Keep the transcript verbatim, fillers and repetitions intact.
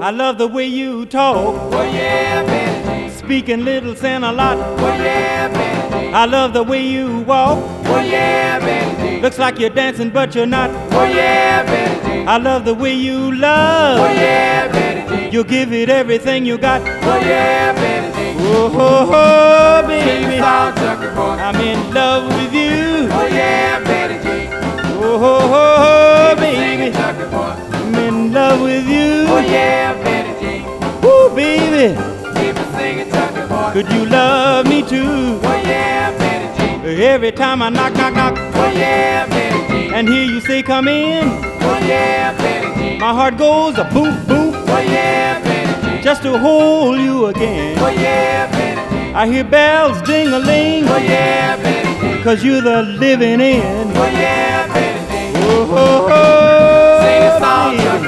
I love the way you talk. Oh yeah, Betty Jean. Speaking little Santa a lot. Oh yeah, Betty Jean. I love the way you walk. Oh yeah, Betty Jean. Looks like you're dancing, but you're not. Oh yeah, Betty Jean. I love the way you love. Oh yeah, Betty Jean. You give it everything you got. Oh yeah, Betty Jean. Oh, ho, ho, Sing baby, a song, Chucky boy. I'm in love with you. Oh yeah, Betty Jean. Oh, ho, ho, ho, Sing baby, it, Chucky boy. I'm in love with you. Oh yeah, Betty Jean. Ooh, baby, Keep it singing, Chucky boy. could you love me too? Oh yeah, Betty Jean. Every time I knock, knock, knock, Oh yeah, Betty Jean. and hear you say come in, Oh yeah, Betty Jean. my heart goes a boom, boom, Oh yeah, Betty Jean. just to hold you again. Oh yeah, Betty Jean. I hear bells ding-a-ling, Oh yeah, Betty Jean. cause you're the living in. Oh yeah, Betty Jean. Oh, ho, ho, Sing a song, baby. Chucky